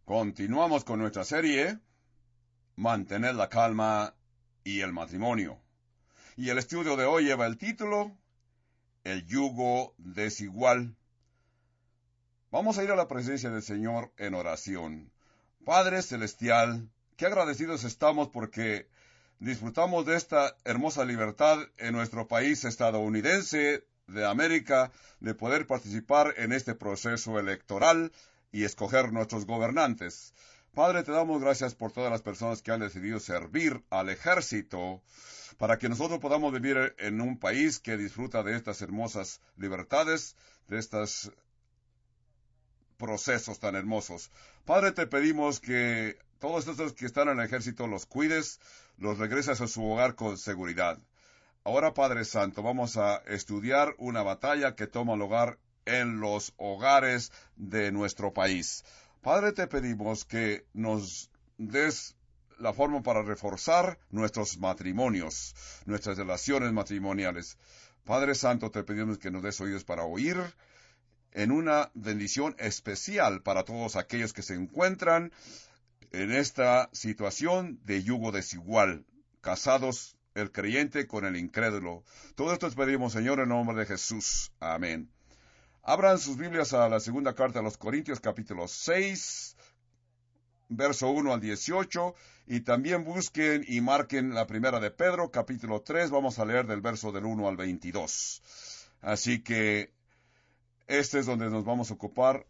Continuamos con nuestra serie, Mantener la calma y el matrimonio. Y el estudio de hoy lleva el título, El yugo desigual. Vamos a ir a la presencia del Señor en oración. Padre Celestial, qué agradecidos estamos porque disfrutamos de esta hermosa libertad en nuestro país estadounidense de América, de poder participar en este proceso electoral y escoger nuestros gobernantes. Padre, te damos gracias por todas las personas que han decidido servir al ejército para que nosotros podamos vivir en un país que disfruta de estas hermosas libertades, de estos procesos tan hermosos. Padre, te pedimos que todos estos que están en el ejército los cuides, los regreses a su hogar con seguridad. Ahora, Padre Santo, vamos a estudiar una batalla que toma lugar en los hogares de nuestro país. Padre, te pedimos que nos des la forma para reforzar nuestros matrimonios, nuestras relaciones matrimoniales. Padre Santo, te pedimos que nos des oídos para oír, en una bendición especial para todos aquellos que se encuentran en esta situación de yugo desigual, casados el creyente con el incrédulo. Todo esto te pedimos, Señor, en nombre de Jesús. Amén. Abran sus Biblias a la segunda carta a los Corintios, capítulo 6, verso 1 al 18, y también busquen y marquen la primera de Pedro, capítulo 3, vamos a leer del verso del 1 al 22. Así que este es donde nos vamos a ocupar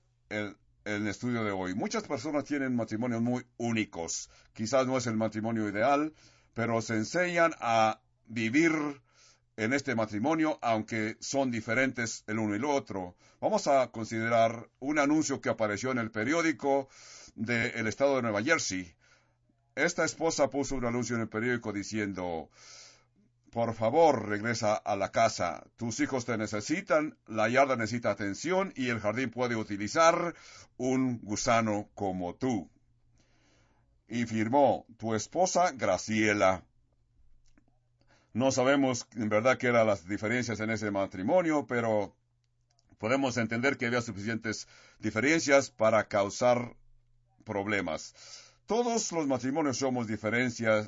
el estudio de hoy. Muchas personas tienen matrimonios muy únicos. Quizás no es el matrimonio ideal, pero se enseñan a vivir en este matrimonio, aunque son diferentes el uno y el otro. Vamos a considerar un anuncio que apareció en el periódico del estado de Nueva Jersey. Esta esposa puso un anuncio en el periódico diciendo: por favor, regresa a la casa. Tus hijos te necesitan, la yarda necesita atención y el jardín puede utilizar un gusano como tú. Y firmó, tu esposa Graciela. No sabemos en verdad qué eran las diferencias en ese matrimonio, pero podemos entender que había suficientes diferencias para causar problemas. Todos los matrimonios somos diferentes,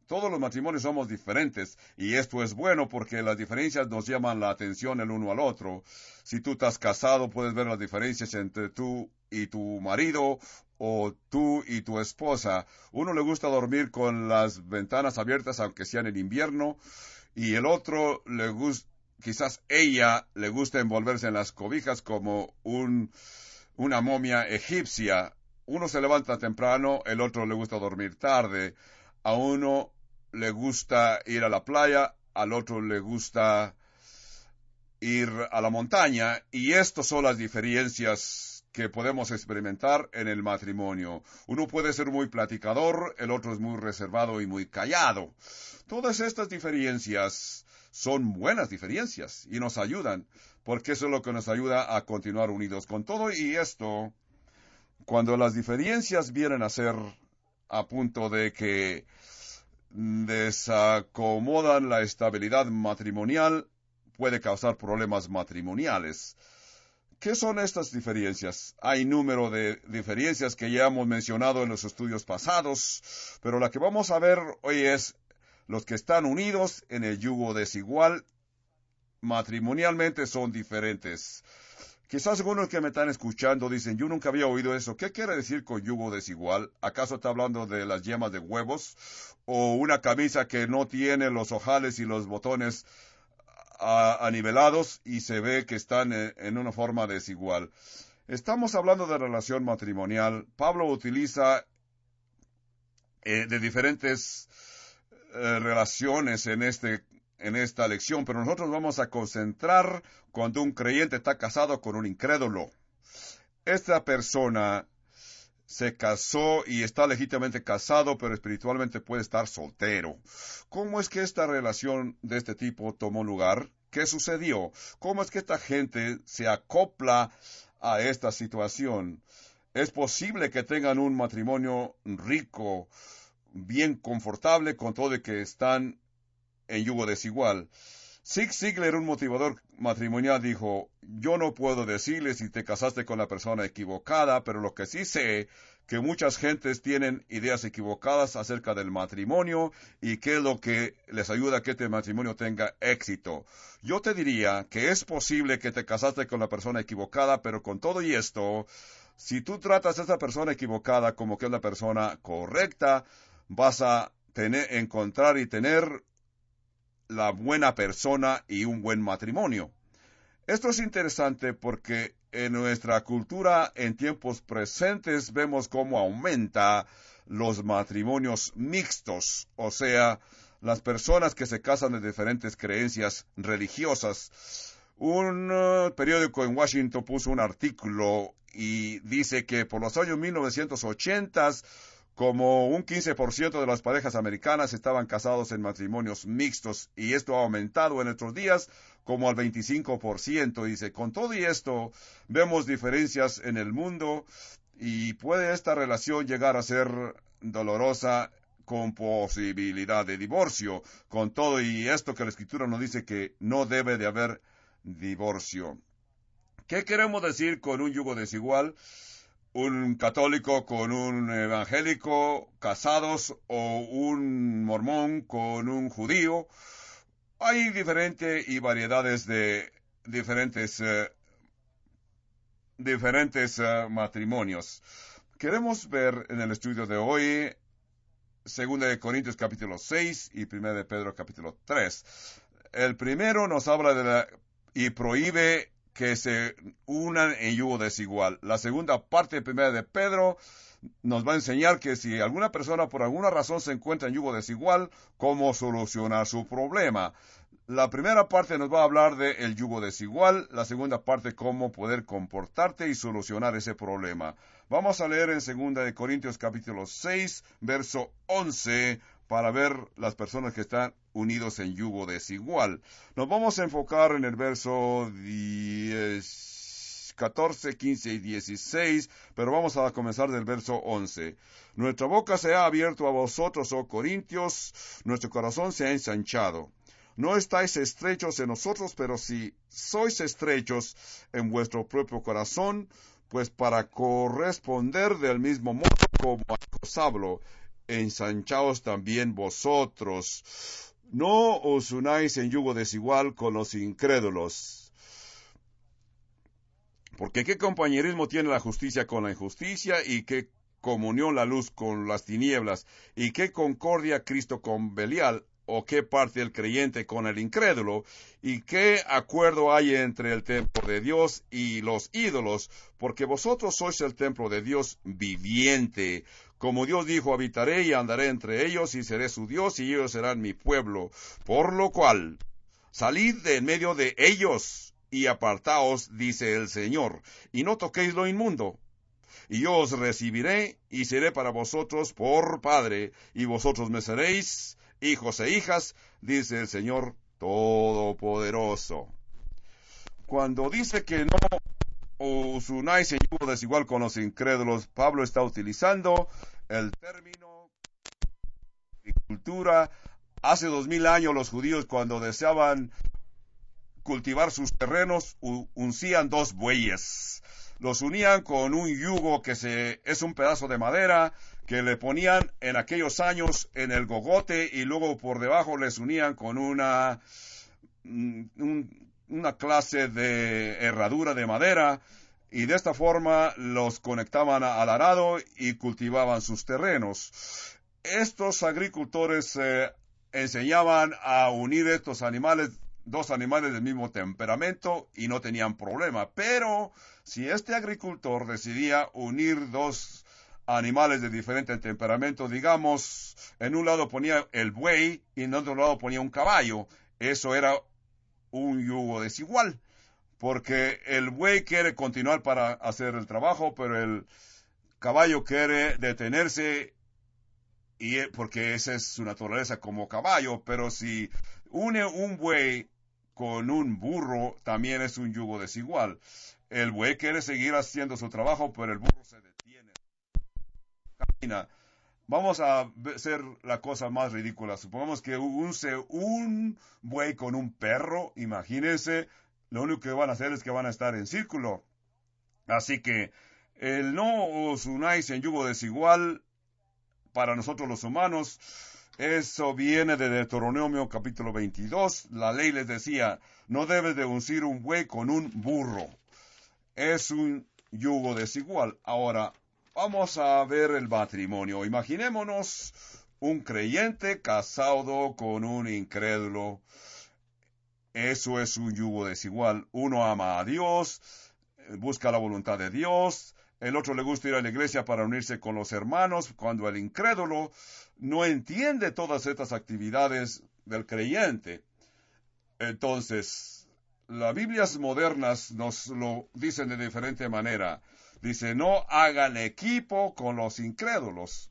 y esto es bueno porque las diferencias nos llaman la atención el uno al otro. Si tú estás casado, puedes ver las diferencias entre tú y tu marido o tú y tu esposa. Uno le gusta dormir con las ventanas abiertas aunque sean en invierno, y el otro le gusta, quizás ella le gusta envolverse en las cobijas como una momia egipcia. Uno se levanta temprano, el otro le gusta dormir tarde. A uno le gusta ir a la playa, al otro le gusta ir a la montaña, y estas son las diferencias que podemos experimentar en el matrimonio. Uno puede ser muy platicador, el otro es muy reservado y muy callado. Todas estas diferencias son buenas diferencias y nos ayudan, porque eso es lo que nos ayuda a continuar unidos con todo. Y esto, cuando las diferencias vienen a ser a punto de que desacomodan la estabilidad matrimonial, puede causar problemas matrimoniales. ¿Qué son estas diferencias? Hay número de diferencias que ya hemos mencionado en los estudios pasados, pero la que vamos a ver hoy es los que están unidos en el yugo desigual, matrimonialmente son diferentes. Quizás algunos que me están escuchando dicen, yo nunca había oído eso. ¿Qué quiere decir con yugo desigual? ¿Acaso está hablando de las yemas de huevos? ¿O una camisa que no tiene los ojales y los botones anivelados y se ve que están en una forma desigual? Estamos hablando de relación matrimonial. Pablo utiliza de diferentes relaciones en esta lección, pero nosotros vamos a concentrar cuando un creyente está casado con un incrédulo. Esta persona se casó y está legítimamente casado, pero espiritualmente puede estar soltero. ¿Cómo es que esta relación de este tipo tomó lugar? ¿Qué sucedió? ¿Cómo es que esta gente se acopla a esta situación? Es posible que tengan un matrimonio rico, bien confortable, con todo de que están en yugo desigual. Zig Ziglar, un motivador matrimonial, dijo, yo no puedo decirle si te casaste con la persona equivocada, pero lo que sí sé, que muchas gentes tienen ideas equivocadas acerca del matrimonio y qué es lo que les ayuda a que este matrimonio tenga éxito. Yo te diría que es posible que te casaste con la persona equivocada, pero con todo y esto, si tú tratas a esa persona equivocada como que es la persona correcta, vas a encontrar y tener la buena persona y un buen matrimonio. Esto es interesante porque en nuestra cultura en tiempos presentes vemos cómo aumenta los matrimonios mixtos, o sea, las personas que se casan de diferentes creencias religiosas. Un periódico en Washington puso un artículo y dice que por los años 1980 como un 15% de las parejas americanas estaban casados en matrimonios mixtos y esto ha aumentado en estos días como al 25%. Dice, con todo y esto vemos diferencias en el mundo y puede esta relación llegar a ser dolorosa con posibilidad de divorcio. Con todo y esto que la Escritura nos dice que no debe de haber divorcio. ¿Qué queremos decir con un yugo desigual? Un católico con un evangélico casados o un mormón con un judío. Hay diferentes y variedades de diferentes matrimonios. Queremos ver en el estudio de hoy 2 de Corintios capítulo 6 y 1 de Pedro capítulo 3. El primero nos habla y prohíbe que se unan en yugo desigual. La segunda parte de 1 de Pedro nos va a enseñar que si alguna persona por alguna razón se encuentra en yugo desigual, cómo solucionar su problema. La primera parte nos va a hablar del yugo desigual, la segunda parte cómo poder comportarte y solucionar ese problema. Vamos a leer en 2 de Corintios capítulo 6, verso 11, para ver las personas que están unidos en yugo desigual. Nos vamos a enfocar en el verso 14, 15 y 16, pero vamos a comenzar del verso 11. Nuestra boca se ha abierto a vosotros, oh Corintios, nuestro corazón se ha ensanchado. No estáis estrechos en nosotros, pero si sois estrechos en vuestro propio corazón, pues para corresponder del mismo modo como os hablo, ensanchaos también vosotros. No os unáis en yugo desigual con los incrédulos. Porque qué compañerismo tiene la justicia con la injusticia, y qué comunión la luz con las tinieblas, y qué concordia Cristo con Belial, o qué parte el creyente con el incrédulo, y qué acuerdo hay entre el templo de Dios y los ídolos, porque vosotros sois el templo de Dios viviente. Como Dios dijo, habitaré y andaré entre ellos, y seré su Dios, y ellos serán mi pueblo. Por lo cual, salid de en medio de ellos, y apartaos, dice el Señor, y no toquéis lo inmundo. Y yo os recibiré, y seré para vosotros por Padre, y vosotros me seréis hijos e hijas, dice el Señor Todopoderoso. Cuando dice que no os unáis en yugo desigual con los incrédulos, Pablo está utilizando el término agricultura. Hace 2000 años los judíos, cuando deseaban cultivar sus terrenos, uncían 2 bueyes. Los unían con un yugo que es un pedazo de madera que le ponían en aquellos años en el gogote, y luego por debajo les unían con una clase de herradura de madera, y de esta forma los conectaban al arado y cultivaban sus terrenos. Estos agricultores enseñaban a unir estos animales, 2 animales del mismo temperamento, y no tenían problema. Pero si este agricultor decidía unir 2 animales de diferente temperamento, digamos, en un lado ponía el buey y en otro lado ponía un caballo, eso era un yugo desigual, porque el buey quiere continuar para hacer el trabajo, pero el caballo quiere detenerse, porque esa es su naturaleza como caballo. Pero si une un buey con un burro, también es un yugo desigual. El buey quiere seguir haciendo su trabajo, pero el burro se detiene. Camina. Vamos a hacer la cosa más ridícula. Supongamos que use un buey con un perro. Imagínense, lo único que van a hacer es que van a estar en círculo. Así que El no os unáis en yugo desigual para nosotros los humanos, eso viene de Deuteronomio capítulo 22. La ley les decía, no debes de uncir un buey con un burro. Es un yugo desigual. Ahora, vamos a ver el matrimonio. Imaginémonos un creyente casado con un incrédulo. Eso es un yugo desigual. Uno ama a Dios, busca la voluntad de Dios. El otro le gusta ir a la iglesia para unirse con los hermanos, cuando el incrédulo no entiende todas estas actividades del creyente. Entonces, las Biblias modernas nos lo dicen de diferente manera. Dice, no hagan equipo con los incrédulos.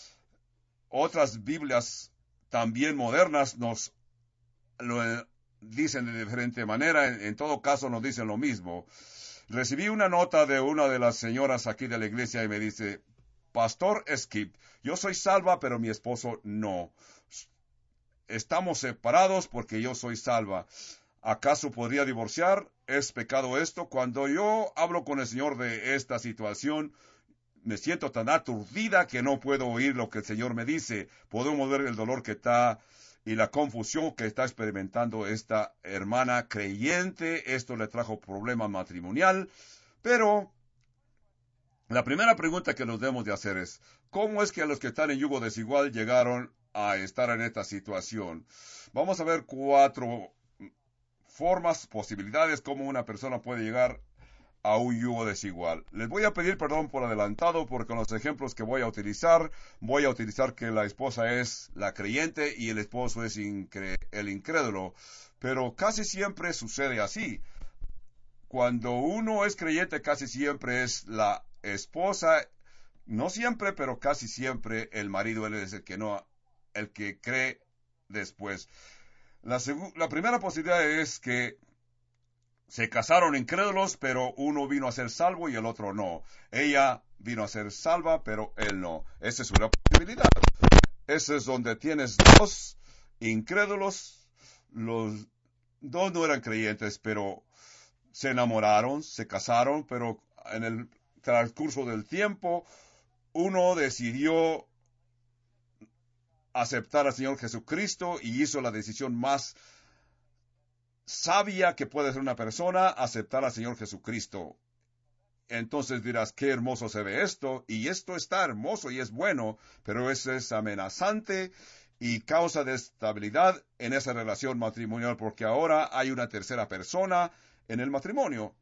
Otras Biblias también modernas nos lo dicen de diferente manera. En todo caso nos dicen lo mismo. Recibí una nota de una de las señoras aquí de la iglesia y me dice, Pastor Skip, yo soy salva, pero mi esposo no. Estamos separados porque yo soy salva. ¿Acaso podría divorciar? ¿Es pecado esto? Cuando yo hablo con el Señor de esta situación, me siento tan aturdida que no puedo oír lo que el Señor me dice. Podemos ver el dolor que está y la confusión que está experimentando esta hermana creyente. Esto le trajo problema matrimonial. Pero la primera pregunta que nos debemos de hacer es, ¿cómo es que los que están en yugo desigual llegaron a estar en esta situación? Vamos a ver 4 formas, posibilidades, cómo una persona puede llegar a un yugo desigual. Les voy a pedir perdón por adelantado porque en los ejemplos que voy a utilizar que la esposa es la creyente y el esposo es el incrédulo. Pero casi siempre sucede así. Cuando uno es creyente, casi siempre es la esposa, no siempre, pero casi siempre el marido, él es el que cree después. La primera posibilidad es que se casaron incrédulos, pero uno vino a ser salvo y el otro no. Ella vino a ser salva, pero él no. Esa es una posibilidad. Ese es donde tienes 2 incrédulos. Los 2 no eran creyentes, pero se enamoraron, se casaron, pero en el transcurso del tiempo, uno decidió aceptar al Señor Jesucristo y hizo la decisión más sabia que puede hacer una persona, aceptar al Señor Jesucristo. Entonces dirás, qué hermoso se ve esto, y esto está hermoso y es bueno, pero eso es amenazante y causa desestabilidad en esa relación matrimonial, porque ahora hay una tercera persona en el matrimonio.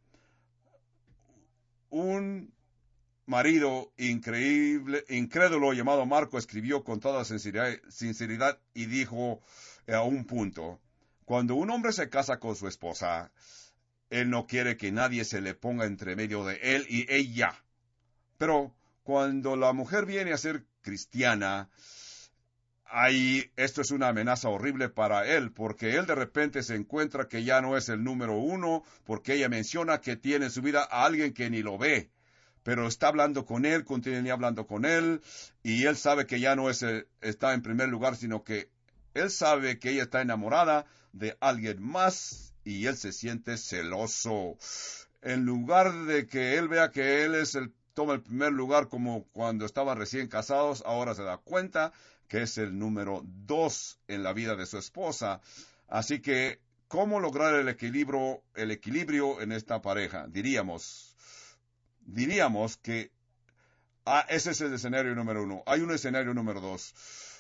Un marido incrédulo llamado Marco escribió con toda sinceridad y dijo a un punto, cuando un hombre se casa con su esposa, él no quiere que nadie se le ponga entre medio de él y ella. Pero cuando la mujer viene a ser cristiana, esto es una amenaza horrible para él, porque él de repente se encuentra que ya no es el número 1, porque ella menciona que tiene en su vida a alguien que ni lo ve, pero está hablando con él, continúa hablando con él, y él sabe que ya no está en primer lugar, sino que él sabe que ella está enamorada de alguien más, y él se siente celoso. En lugar de que él vea que él toma el primer lugar como cuando estaban recién casados, ahora se da cuenta que es el número 2 en la vida de su esposa. Así que, ¿cómo lograr el equilibrio en esta pareja? Diríamos que ese es el escenario número 1. Hay un escenario número 2.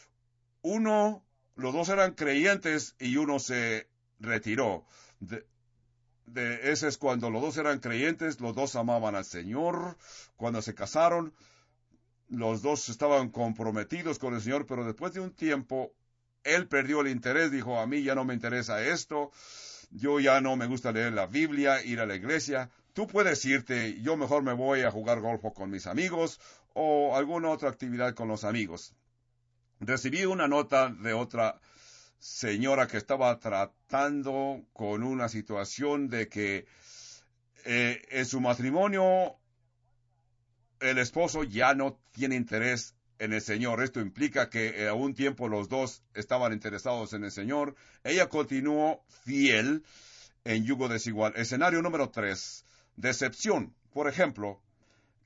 Los 2 eran creyentes y uno se retiró. Ese es cuando los 2 eran creyentes, los 2 amaban al Señor. Cuando se casaron, los 2 estaban comprometidos con el Señor, pero después de un tiempo, él perdió el interés, dijo, a mí ya no me interesa esto, yo ya no me gusta leer la Biblia, ir a la iglesia, tú puedes irte, yo mejor me voy a jugar golf con mis amigos o alguna otra actividad con los amigos. Recibí una nota de otra señora que estaba tratando con una situación de que en su matrimonio el esposo ya no tiene interés en el Señor. Esto implica que a un tiempo los 2 estaban interesados en el Señor. Ella continuó fiel en yugo desigual. Escenario número 3, decepción. Por ejemplo,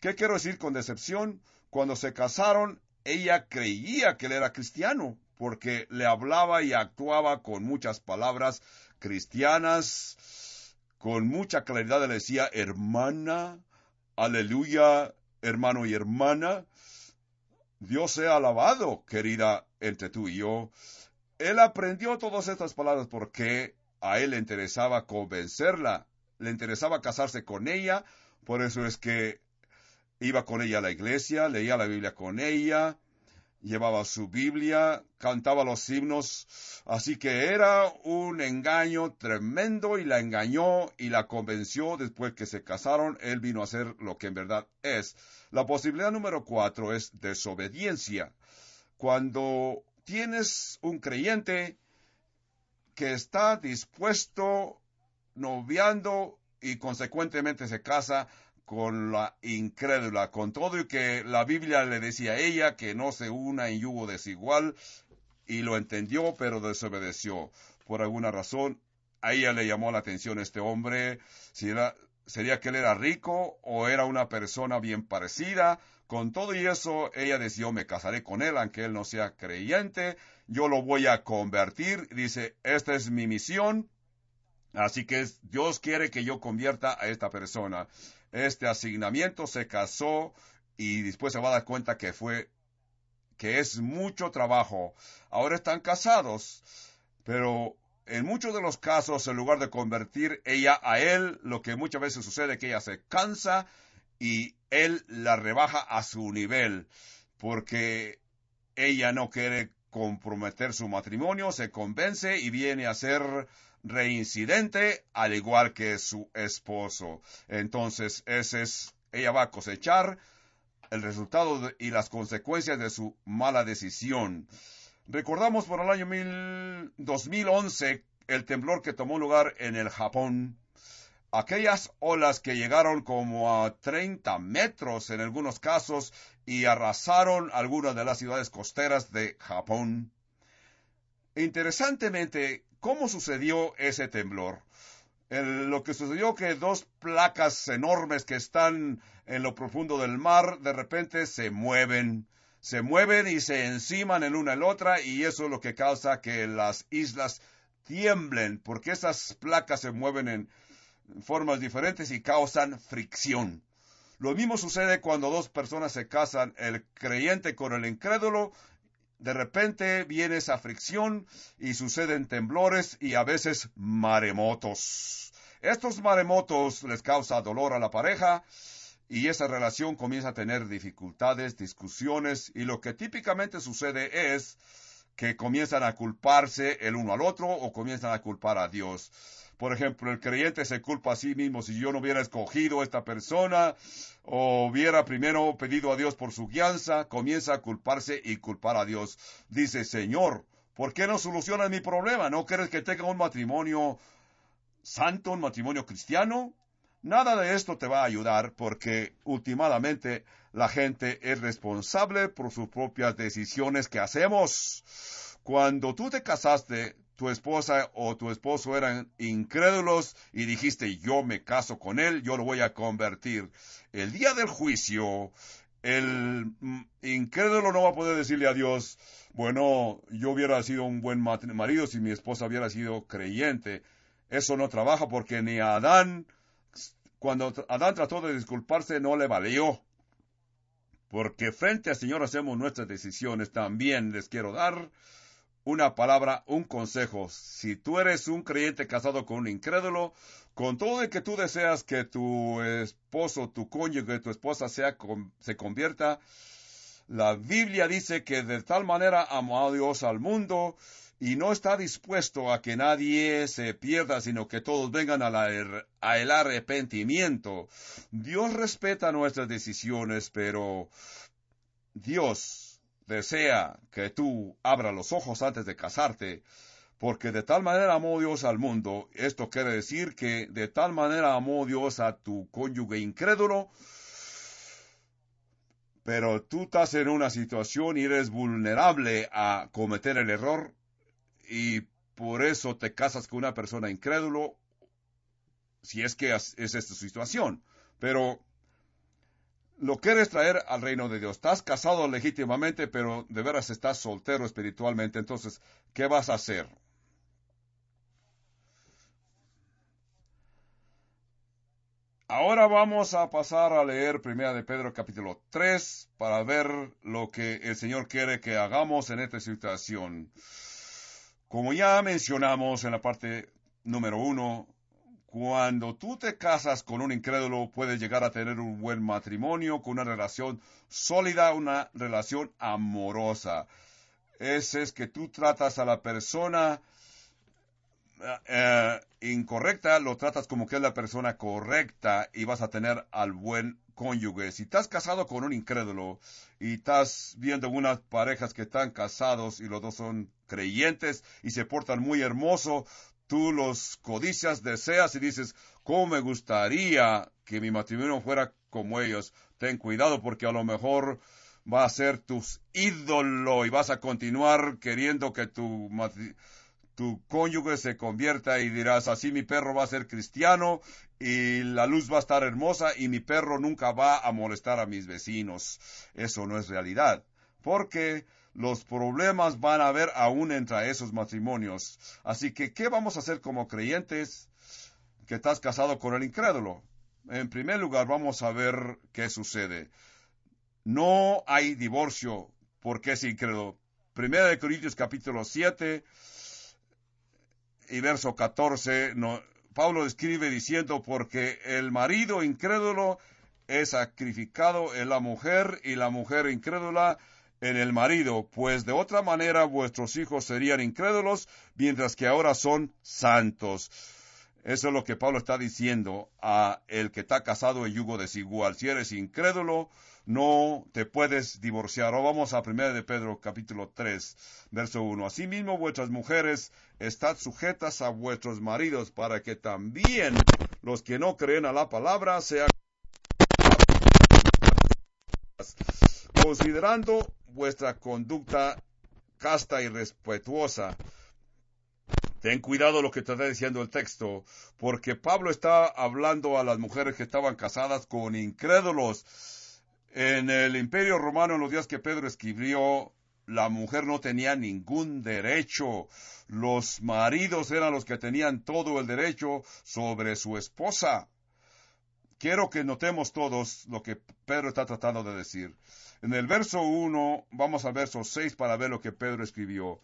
¿Qué quiero decir con decepción? Cuando se casaron, ella creía que él era cristiano, porque le hablaba y actuaba con muchas palabras cristianas, con mucha claridad le decía hermana, aleluya, hermano y hermana. Dios sea alabado, querida, entre tú y yo. Él aprendió todas estas palabras porque a él le interesaba convencerla, le interesaba casarse con ella, por eso es que iba con ella a la iglesia, leía la Biblia con ella, llevaba su Biblia, cantaba los himnos, así que era un engaño tremendo y la engañó y la convenció. Después que se casaron, él vino a hacer lo que en verdad es. La posibilidad número 4 es desobediencia. Cuando tienes un creyente que está dispuesto, noviando y consecuentemente se casa con la incrédula, con todo y que la Biblia le decía a ella que no se una en yugo desigual, y lo entendió, pero desobedeció. Por alguna razón, a ella le llamó la atención este hombre, sería que él era rico o era una persona bien parecida. Con todo y eso, ella decidió, me casaré con él, aunque él no sea creyente, yo lo voy a convertir. Dice, esta es mi misión, así que Dios quiere que yo convierta a esta persona. Este asignamiento, se casó y después se va a dar cuenta que es mucho trabajo. Ahora están casados, pero en muchos de los casos, en lugar de convertir ella a él, lo que muchas veces sucede es que ella se cansa y él la rebaja a su nivel, porque ella no quiere comprometer su matrimonio, se convence y viene a ser reincidente, al igual que su esposo. Entonces, ella va a cosechar el resultado y las consecuencias de su mala decisión. Recordamos por el año 2011 el temblor que tomó lugar en el Japón. Aquellas olas que llegaron como a 30 metros en algunos casos y arrasaron algunas de las ciudades costeras de Japón. Interesantemente, ¿cómo sucedió ese temblor? Lo que sucedió que dos placas enormes que están en lo profundo del mar de repente se mueven y se enciman en una en la otra, y eso es lo que causa que las islas tiemblen, porque esas placas se mueven en formas diferentes y causan fricción. Lo mismo sucede cuando dos personas se casan, el creyente con el incrédulo. De repente viene esa fricción y suceden temblores y a veces maremotos. Estos maremotos les causa dolor a la pareja y esa relación comienza a tener dificultades, discusiones, y lo que típicamente sucede es que comienzan a culparse el uno al otro o comienzan a culpar a Dios. Por ejemplo, el creyente se culpa a sí mismo: si yo no hubiera escogido a esta persona o hubiera primero pedido a Dios por su guianza, comienza a culparse y culpar a Dios. Dice: Señor, ¿por qué no solucionas mi problema? ¿No quieres que tenga un matrimonio santo, un matrimonio cristiano? Nada de esto te va a ayudar, porque últimamente la gente es responsable por sus propias decisiones que hacemos. Cuando tú te casaste, tu esposa o tu esposo eran incrédulos y dijiste: yo me caso con él, yo lo voy a convertir. El día del juicio, el incrédulo no va a poder decirle a Dios: bueno, yo hubiera sido un buen marido si mi esposa hubiera sido creyente. Eso no trabaja, porque ni a Adán, cuando Adán trató de disculparse, no le valió. Porque frente al Señor hacemos nuestras decisiones. También les quiero dar una palabra, un consejo. Si tú eres un creyente casado con un incrédulo, con todo el que tú deseas que tu esposo, tu cónyuge, tu esposa se convierta, la Biblia dice que de tal manera amó a Dios al mundo y no está dispuesto a que nadie se pierda, sino que todos vengan a el arrepentimiento. Dios respeta nuestras decisiones, pero Dios desea que tú abras los ojos antes de casarte, porque de tal manera amó Dios al mundo. Esto quiere decir que de tal manera amó Dios a tu cónyuge incrédulo, pero tú estás en una situación y eres vulnerable a cometer el error, y por eso te casas con una persona incrédulo, si es que es esta situación. Pero lo quieres traer al reino de Dios. Estás casado legítimamente, pero de veras estás soltero espiritualmente. Entonces, ¿qué vas a hacer? Ahora vamos a pasar a leer 1 de Pedro capítulo 3 para ver lo que el Señor quiere que hagamos en esta situación. Como ya mencionamos en la parte número 1, cuando tú te casas con un incrédulo, puedes llegar a tener un buen matrimonio, con una relación sólida, una relación amorosa. Ese es que tú tratas a la persona incorrecta, lo tratas como que es la persona correcta y vas a tener al buen cónyuge. Si estás casado con un incrédulo y estás viendo unas parejas que están casados y los dos son creyentes y se portan muy hermoso, tú los codicias, deseas y dices, ¿cómo me gustaría que mi matrimonio fuera como ellos? Ten cuidado porque a lo mejor va a ser tu ídolo y vas a continuar queriendo que tu cónyuge se convierta y dirás, así mi perro va a ser cristiano y la luz va a estar hermosa y mi perro nunca va a molestar a mis vecinos. Eso no es realidad, porque los problemas van a haber aún entre esos matrimonios. Así que, ¿qué vamos a hacer como creyentes que estás casado con el incrédulo? En primer lugar, vamos a ver qué sucede. No hay divorcio porque es incrédulo. 1 Corintios capítulo 7 y verso 14, Pablo escribe diciendo, porque el marido incrédulo es sacrificado en la mujer y la mujer incrédula en el marido, pues de otra manera vuestros hijos serían incrédulos, mientras que ahora son santos. Eso es lo que Pablo está diciendo a el que está casado en yugo desigual. Si eres incrédulo, no te puedes divorciar. O vamos a 1 de Pedro, capítulo 3, verso 1. Asimismo, vuestras mujeres estad sujetas a vuestros maridos, para que también los que no creen a la palabra sean considerando vuestra conducta casta y respetuosa. Ten cuidado lo que te está diciendo el texto, porque Pablo está hablando a las mujeres que estaban casadas con incrédulos. En el Imperio Romano, en los días que Pedro escribió, la mujer no tenía ningún derecho. Los maridos eran los que tenían todo el derecho sobre su esposa. Quiero que notemos todos lo que Pedro está tratando de decir. En el verso 1, vamos al verso 6 para ver lo que Pedro escribió.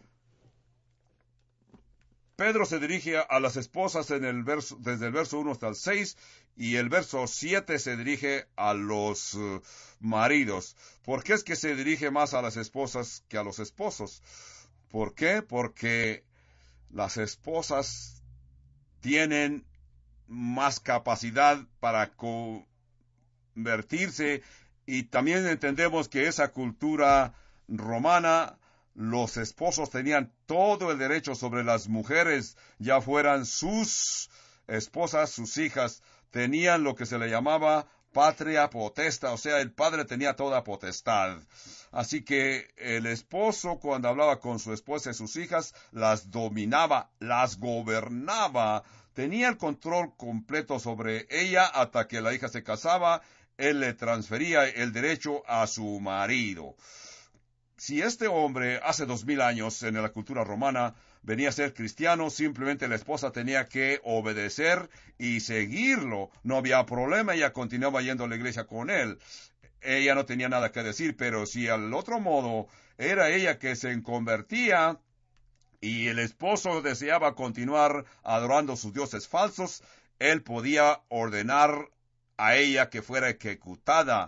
Pedro se dirige a las esposas desde el verso 1 hasta el 6, y el verso 7 se dirige a los maridos. ¿Por qué es que se dirige más a las esposas que a los esposos? ¿Por qué? Porque las esposas tienen más capacidad para convertirse, y también entendemos que esa cultura romana, los esposos tenían todo el derecho sobre las mujeres, ya fueran sus esposas, sus hijas, tenían lo que se le llamaba patria potesta, o sea, el padre tenía toda potestad. Así que el esposo, cuando hablaba con su esposa y sus hijas, las dominaba, las gobernaba, tenía el control completo sobre ella hasta que la hija se casaba. Él le transfería el derecho a su marido. Si este hombre hace 2000 años en la cultura romana venía a ser cristiano, simplemente la esposa tenía que obedecer y seguirlo. No había problema, ella continuaba yendo a la iglesia con él. Ella no tenía nada que decir, pero si al otro modo era ella que se convertía y el esposo deseaba continuar adorando sus dioses falsos, él podía ordenar a ella que fuera ejecutada.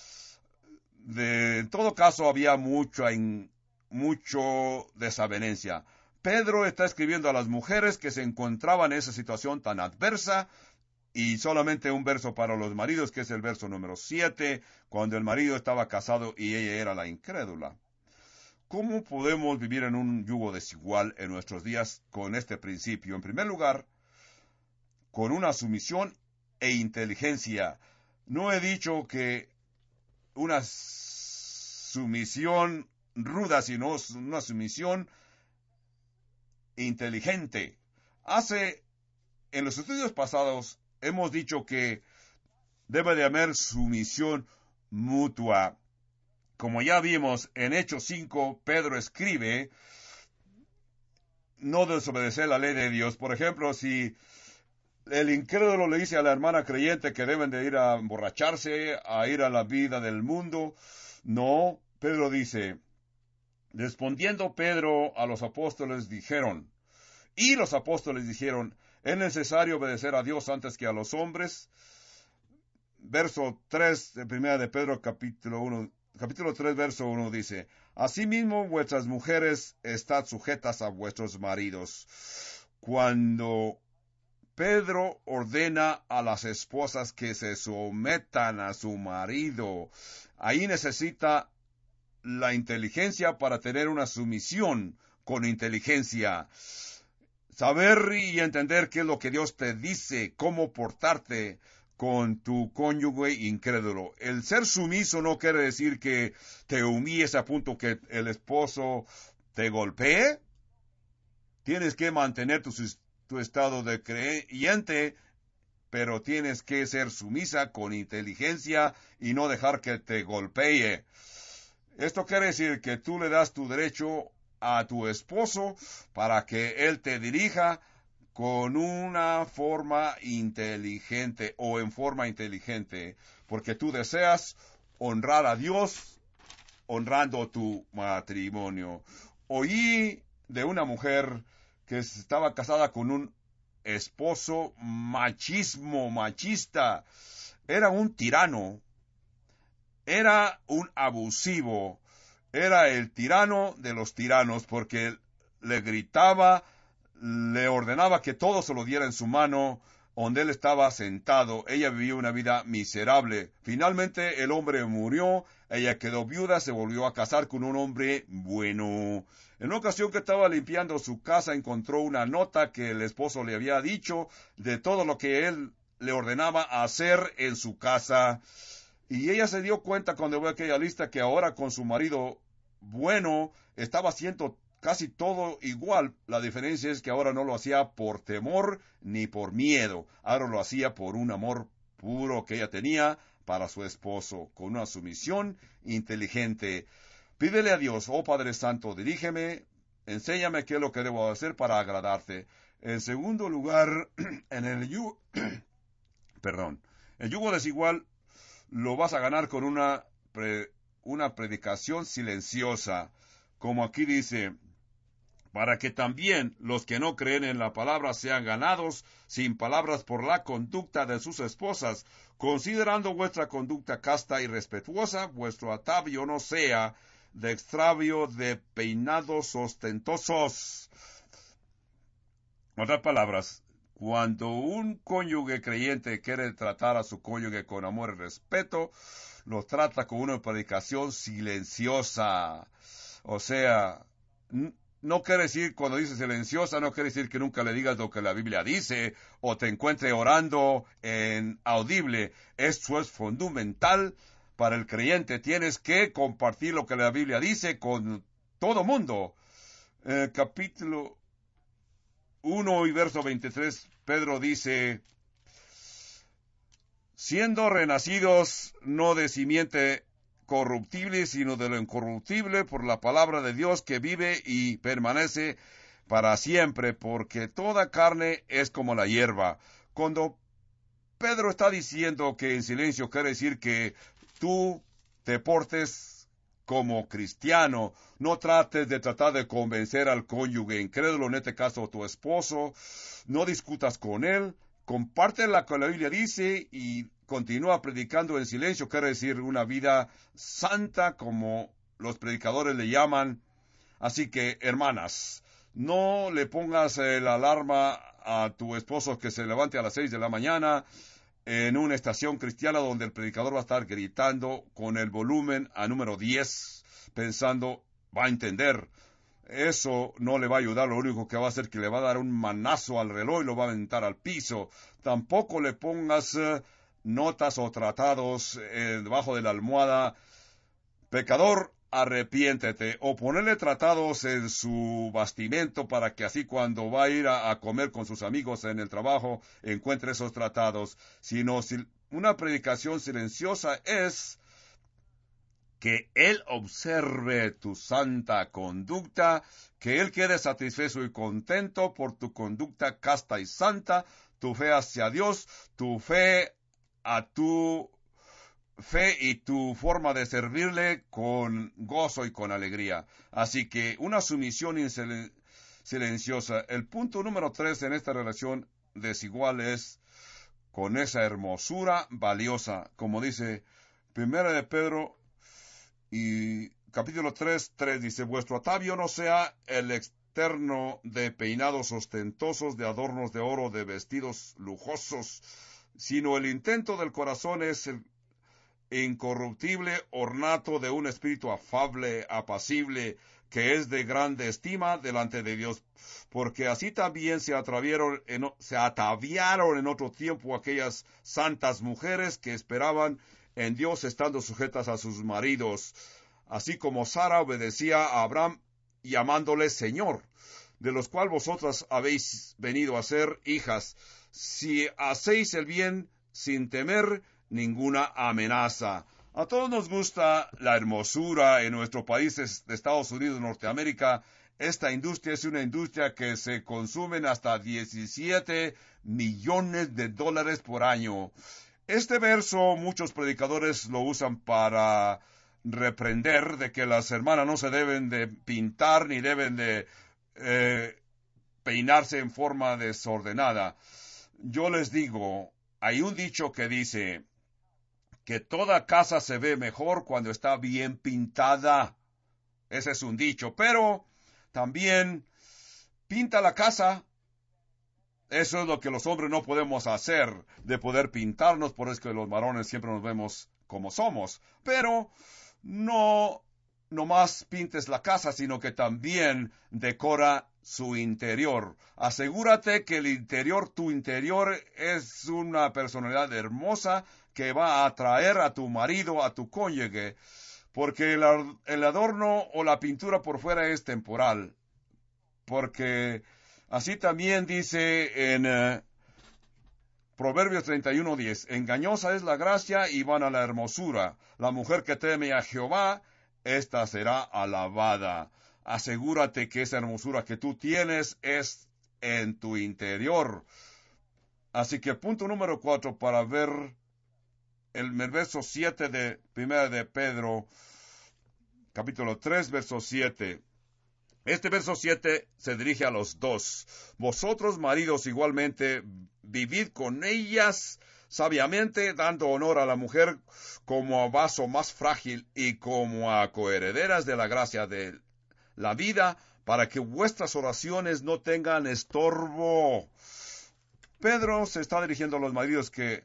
En todo caso, había mucho desavenencia. Pedro está escribiendo a las mujeres que se encontraban en esa situación tan adversa, y solamente un verso para los maridos, que es el verso número 7, cuando el marido estaba casado y ella era la incrédula. ¿Cómo podemos vivir en un yugo desigual en nuestros días con este principio? En primer lugar, con una sumisión e inteligencia. No he dicho que una sumisión ruda, sino una sumisión inteligente. En los estudios pasados hemos dicho que debe de haber sumisión mutua. Como ya vimos en Hechos 5, Pedro escribe no desobedecer la ley de Dios. Por ejemplo, si el incrédulo le dice a la hermana creyente que deben de ir a emborracharse, a ir a la vida del mundo, no, Pedro dice, respondiendo Pedro a los apóstoles dijeron, es necesario obedecer a Dios antes que a los hombres. Verso 3 de 1 de Pedro capítulo 3, verso 1 dice, asimismo vuestras mujeres estad sujetas a vuestros maridos. Cuando Pedro ordena a las esposas que se sometan a su marido, ahí necesita la inteligencia para tener una sumisión con inteligencia. Saber y entender qué es lo que Dios te dice, cómo portarte con tu cónyuge incrédulo. El ser sumiso no quiere decir que te humilles a punto que el esposo te golpee. Tienes que mantener tu estado de creyente, pero tienes que ser sumisa con inteligencia y no dejar que te golpee. Esto quiere decir que tú le das tu derecho a tu esposo para que él te dirija con una forma inteligente o en forma inteligente, porque tú deseas honrar a Dios honrando tu matrimonio. Oí de una mujer que estaba casada con un esposo machista. Era un tirano, era un abusivo, era el tirano de los tiranos, porque le gritaba, le ordenaba que todo se lo diera en su mano, donde él estaba sentado. Ella vivía una vida miserable. Finalmente el hombre murió, ella quedó viuda, se volvió a casar con un hombre bueno. En una ocasión que estaba limpiando su casa, encontró una nota que el esposo le había dicho de todo lo que él le ordenaba hacer en su casa. Y ella se dio cuenta cuando vio aquella lista que ahora con su marido bueno estaba haciendo casi todo igual. La diferencia es que ahora no lo hacía por temor ni por miedo. Ahora lo hacía por un amor puro que ella tenía para su esposo, con una sumisión inteligente. Pídele a Dios, oh Padre Santo, dirígeme, enséñame qué es lo que debo hacer para agradarte. En segundo lugar, el yugo desigual lo vas a ganar con una predicación silenciosa, como aquí dice, para que también los que no creen en la palabra sean ganados sin palabras por la conducta de sus esposas, considerando vuestra conducta casta y respetuosa, vuestro atavio no sea de extravio de peinados ostentosos. En otras palabras, cuando un cónyuge creyente quiere tratar a su cónyuge con amor y respeto, lo trata con una predicación silenciosa. O sea, no quiere decir, cuando dice silenciosa, no quiere decir que nunca le digas lo que la Biblia dice o te encuentre orando en audible. Esto es fundamental para el creyente. Tienes que compartir lo que la Biblia dice con todo mundo. Capítulo 1 y verso 23, Pedro dice, siendo renacidos no de simiente corruptible, sino de lo incorruptible, por la palabra de Dios que vive y permanece para siempre, porque toda carne es como la hierba. Cuando Pedro está diciendo que en silencio quiere decir que tú te portes como cristiano, no trates de tratar de convencer al cónyuge incrédulo, en este caso tu esposo, no discutas con él, comparte lo que la Biblia dice y continúa predicando en silencio, quiere decir una vida santa, como los predicadores le llaman. Así que, hermanas, no le pongas la alarma a tu esposo que se levante a las 6 de la mañana en una estación cristiana donde el predicador va a estar gritando con el volumen a número 10, pensando, va a entender. Eso no le va a ayudar, lo único que va a hacer es que le va a dar un manazo al reloj y lo va a aventar al piso. Tampoco le pongas notas o tratados debajo de la almohada, pecador, arrepiéntete, o ponerle tratados en su bastimento para que así cuando va a ir a comer con sus amigos en el trabajo encuentre esos tratados. Sino una predicación silenciosa es que Él observe tu santa conducta, que Él quede satisfecho y contento por tu conducta casta y santa, tu fe hacia Dios, tu fe a tu fe y tu forma de servirle con gozo y con alegría. Así que una sumisión silenciosa. El punto número 3 en esta relación desigual es con esa hermosura valiosa, como dice Primera de Pedro y capítulo 3 dice, vuestro atavio no sea el externo de peinados ostentosos, de adornos de oro, de vestidos lujosos, sino el intento del corazón es el incorruptible ornato de un espíritu afable, apacible, que es de grande estima delante de Dios, porque así también se ataviaron en otro tiempo aquellas santas mujeres que esperaban en Dios estando sujetas a sus maridos, así como Sara obedecía a Abraham llamándole Señor, de los cuales vosotras habéis venido a ser hijas, si hacéis el bien sin temer ninguna amenaza. A todos nos gusta la hermosura en nuestro país de Estados Unidos, Norteamérica. Esta industria es una industria que se consumen hasta 17 millones de dólares por año. Este verso muchos predicadores lo usan para reprender de que las hermanas no se deben de pintar ni deben de peinarse en forma desordenada. Yo les digo, hay un dicho que dice que toda casa se ve mejor cuando está bien pintada. Ese es un dicho, pero también pinta la casa. Eso es lo que los hombres no podemos hacer, de poder pintarnos, por eso es que los varones siempre nos vemos como somos. Pero no nomás pintes la casa, sino que también decora su interior. Asegúrate que el interior, tu interior, es una personalidad hermosa que va a atraer a tu marido, a tu cónyuge, porque el adorno o la pintura por fuera es temporal. Porque así también dice en Proverbios 31:10, engañosa es la gracia y vana la hermosura. La mujer que teme a Jehová, ésta será alabada. Asegúrate que esa hermosura que tú tienes es en tu interior. Así que punto número 4 para ver el verso 7 de 1 de Pedro, capítulo 3, verso 7. Este verso 7 se dirige a los dos. Vosotros, maridos, igualmente, vivid con ellas sabiamente, dando honor a la mujer como a vaso más frágil y como a coherederas de la gracia de la vida, para que vuestras oraciones no tengan estorbo. Pedro se está dirigiendo a los maridos que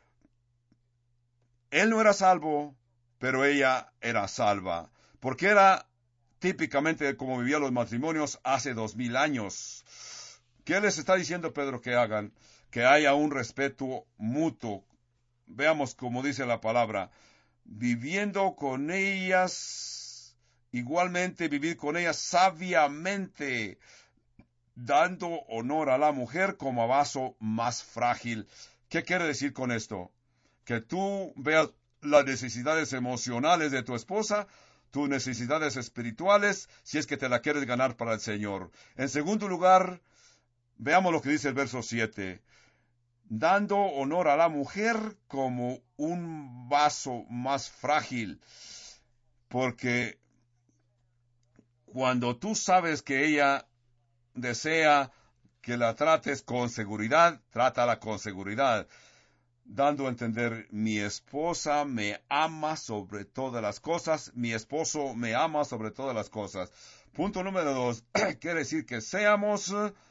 él no era salvo, pero ella era salva, porque era típicamente como vivían los matrimonios hace 2000 años. ¿Qué les está diciendo Pedro que hagan? Que haya un respeto mutuo. Veamos cómo dice la palabra. Viviendo con ellas, igualmente vivir con ellas sabiamente, dando honor a la mujer como a vaso más frágil. ¿Qué quiere decir con esto? Que tú veas las necesidades emocionales de tu esposa, tus necesidades espirituales, si es que te la quieres ganar para el Señor. En segundo lugar, veamos lo que dice el verso 7. Dando honor a la mujer como un vaso más frágil. Porque cuando tú sabes que ella desea que la trates con seguridad, trátala con seguridad. Dando a entender, mi esposa me ama sobre todas las cosas, mi esposo me ama sobre todas las cosas. Punto número 2, quiere decir que seamos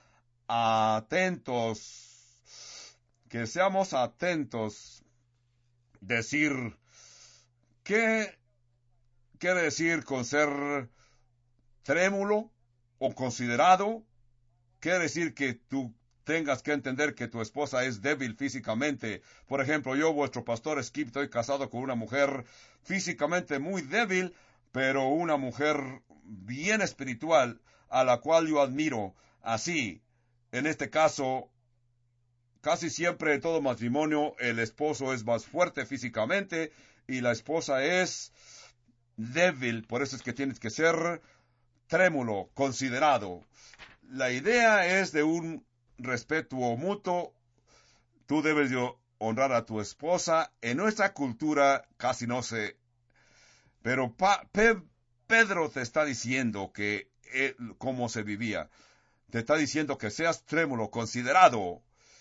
atentos, decir, ¿qué quiere decir con ser trémulo o considerado? Quiere decir que tú tengas que entender que tu esposa es débil físicamente. Por ejemplo, yo, vuestro pastor Skip, estoy casado con una mujer físicamente muy débil, pero una mujer bien espiritual, a la cual yo admiro. Así, en este caso, casi siempre en todo matrimonio, el esposo es más fuerte físicamente y la esposa es débil, por eso es que tienes que ser trémulo, considerado. La idea es de un respeto mutuo. Tú debes de honrar a tu esposa. En nuestra cultura casi no se... Pero Pedro te está diciendo que cómo se vivía. Te está diciendo que seas trémulo, considerado.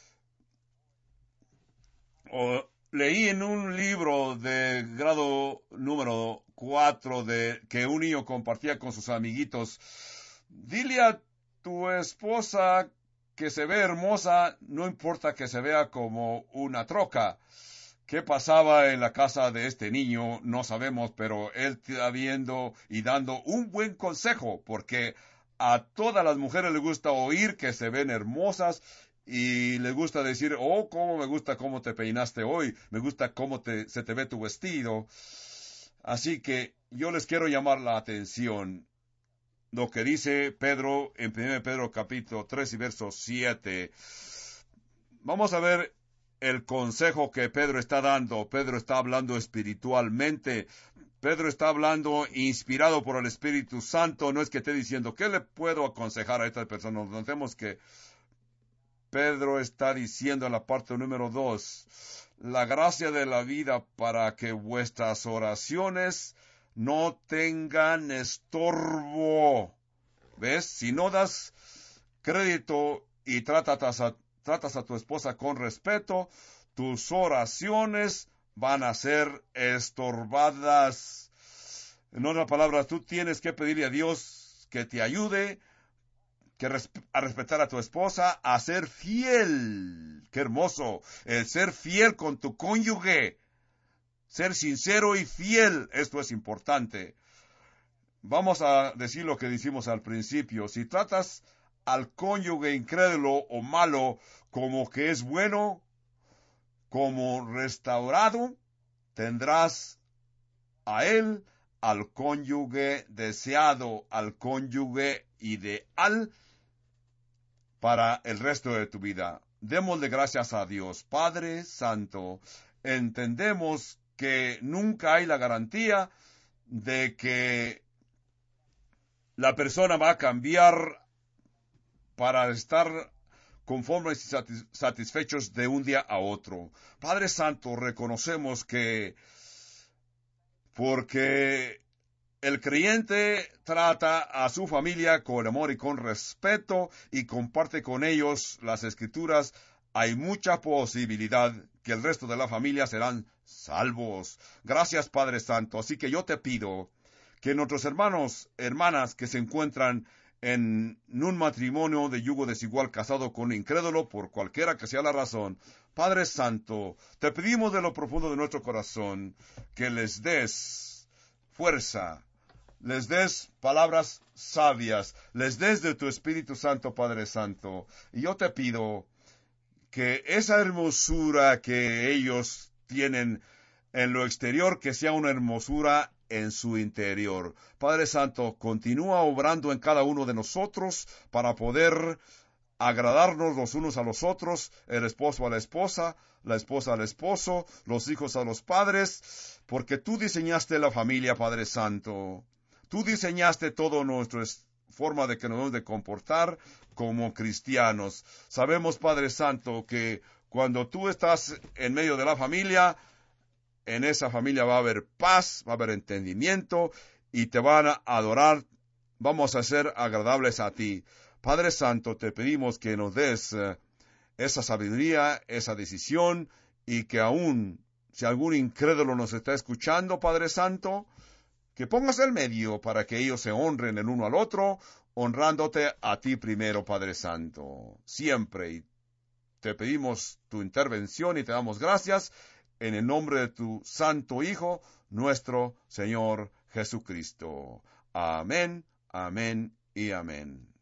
Leí en un libro de grado número 4 que un niño compartía con sus amiguitos. Dile a tu esposa que se ve hermosa, no importa que se vea como una troca. ¿Qué pasaba en la casa de este niño? No sabemos, pero él está viendo y dando un buen consejo, porque a todas las mujeres les gusta oír que se ven hermosas y les gusta decir, oh, cómo me gusta cómo te peinaste hoy, me gusta cómo se te ve tu vestido. Así que yo les quiero llamar la atención lo que dice Pedro en 1 Pedro capítulo 3 y verso 7. Vamos a ver el consejo que Pedro está dando. Pedro está hablando espiritualmente. Pedro está hablando inspirado por el Espíritu Santo. No es que esté diciendo, ¿qué le puedo aconsejar a esta persona? Notemos que Pedro está diciendo en la parte número 2, la gracia de la vida para que vuestras oraciones no tengan estorbo. ¿Ves? Si no das crédito y tratas a tu esposa con respeto, tus oraciones van a ser estorbadas. En otras palabras, tú tienes que pedirle a Dios que te ayude a respetar a tu esposa, a ser fiel. ¡Qué hermoso! El ser fiel con tu cónyuge. Ser sincero y fiel, esto es importante. Vamos a decir lo que decimos al principio. Si tratas al cónyuge incrédulo o malo como que es bueno, como restaurado, tendrás a él, al cónyuge deseado, al cónyuge ideal para el resto de tu vida. Démosle gracias a Dios. Padre Santo, entendemos que nunca hay la garantía de que la persona va a cambiar para estar conformes y satisfechos de un día a otro. Padre Santo, reconocemos que porque el creyente trata a su familia con amor y con respeto y comparte con ellos las escrituras, hay mucha posibilidad que el resto de la familia serán salvos. Gracias, Padre Santo. Así que yo te pido que nuestros hermanas que se encuentran en un matrimonio de yugo desigual casado con un incrédulo, por cualquiera que sea la razón, Padre Santo, te pedimos de lo profundo de nuestro corazón que les des fuerza, les des palabras sabias, les des de tu Espíritu Santo, Padre Santo. Y yo te pido que esa hermosura que ellos tienen en lo exterior, que sea una hermosura en su interior. Padre Santo, continúa obrando en cada uno de nosotros para poder agradarnos los unos a los otros, el esposo a la esposa al esposo, los hijos a los padres, porque tú diseñaste la familia, Padre Santo. Tú diseñaste toda nuestra forma de que nos debemos de comportar como cristianos. Sabemos, Padre Santo, que cuando tú estás en medio de la familia, en esa familia va a haber paz, va a haber entendimiento y te van a adorar. Vamos a ser agradables a ti. Padre Santo, te pedimos que nos des esa sabiduría, esa decisión y que aún si algún incrédulo nos está escuchando, Padre Santo, que pongas el medio para que ellos se honren el uno al otro, honrándote a ti primero, Padre Santo, siempre. Y te pedimos tu intervención y te damos gracias en el nombre de tu Santo Hijo, nuestro Señor Jesucristo. Amén, amén y amén.